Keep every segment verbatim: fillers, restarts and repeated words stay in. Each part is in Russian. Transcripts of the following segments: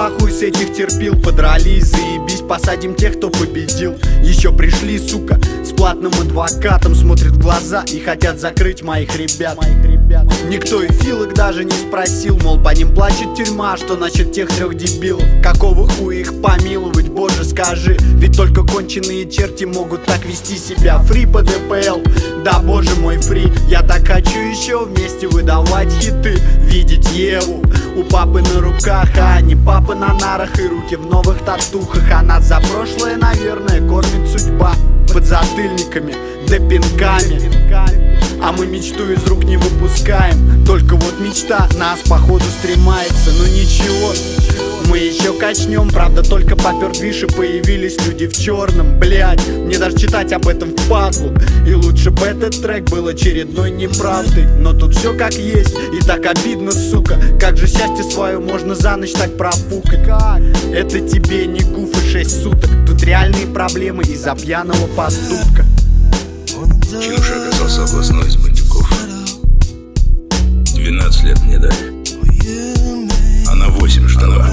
похуй с этих терпил. Подрались, заебись, посадим тех, кто победил. Еще пришли, сука, с платным адвокатом, смотрят в глаза и хотят закрыть моих ребят. Никто и филок даже не спросил, мол, по ним плачет тюрьма, что насчет тех трех дебилов? Какого хуя их помиловать, боже, скажи? Ведь только конченые черти могут так вести себя. Фри по дэ пэ эл, да боже мой, фри. Я так хочу еще вместе выдавать хиты, видеть Еву у папы на руках, а не папа на нарах и руки в новых татухах. А нас за прошлое, наверное, кормит судьба подзатыльниками да пинками. А мы мечту из рук не выпускаем. Только вот мечта нас походу стремается. Но ничего, мы еще качнем. Правда, только попер движ и появились люди в черном. Блять, мне даже читать об этом впадлу. И лучше бы этот трек был очередной неправдой. Но тут все как есть, и так обидно, сука. Как же счастье свое можно за ночь так профукать? Это тебе не гуф и шесть суток. Тут реальные проблемы из-за пьяного поступка. Чинуша оказался областной из бандюков. Двенадцать лет мне дали, а на восемь штанов.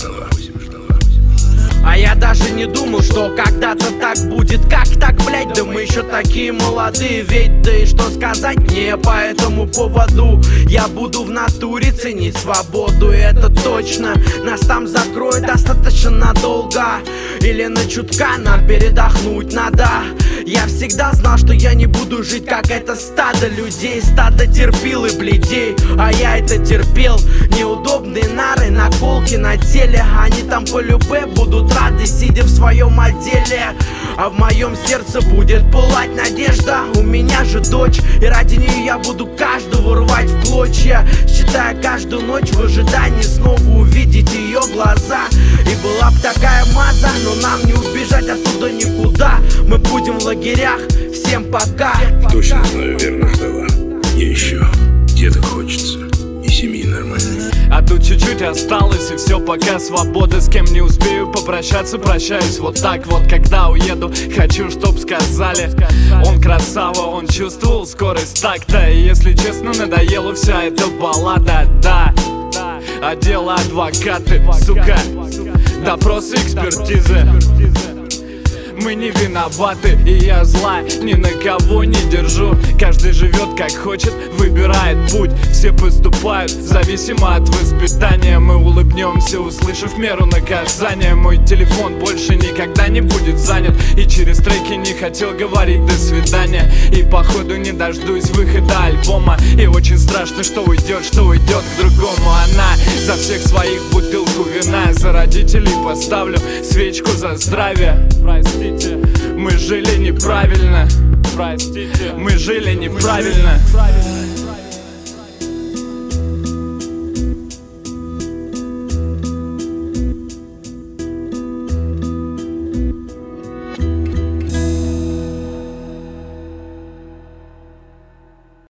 А я даже не думал, что когда-то так будет. Как так, блять, да мы еще такие молодые. Ведь да и что сказать мне по этому поводу? Я буду в натуре ценить свободу, и это точно. Нас там закроют достаточно надолго. Или на чутка нам передохнуть надо. Я всегда знал, что я не буду жить как это стадо людей. Стадо терпил и бледей, а я это терпел. Неудобные нары, наколки на теле. Они там по любе будут рады, сидя в своем отделе. А в моем сердце будет пылать надежда. У меня же дочь, и ради нее я буду каждого рвать в клочья, считая каждую ночь в ожидании снова увидеть ее глаза. И была б такая маза, но нам не убежать оттуда никуда. Мы будем в лагерях, всем пока. Точно знаю, верно ждала. Я еще деток хочется и семьи нормальной. А тут чуть-чуть осталось, и все, пока свобода. С кем не успею попрощаться, прощаюсь вот так вот. Когда уеду, хочу, чтоб сказали: он красава, он чувствовал скорость такта. И если честно, надоела вся эта баллада, да. А дело адвокаты, сука, допросы, экспертизы. Мы не виноваты, и я зла ни на кого не держу. Каждый живет как хочет, выбирает путь. Все поступают зависимо от воспитания. Мы улыбнемся, услышав меру наказания. Мой телефон больше никогда не будет занят, и через треки не хотел говорить до свидания. И походу не дождусь выхода альбома. И очень страшно, что уйдет, что уйдет к другому. Она за всех своих бутылку вина, за родителей поставлю свечку за здравие. Простите, мы жили неправильно. Простите, мы жили неправильно.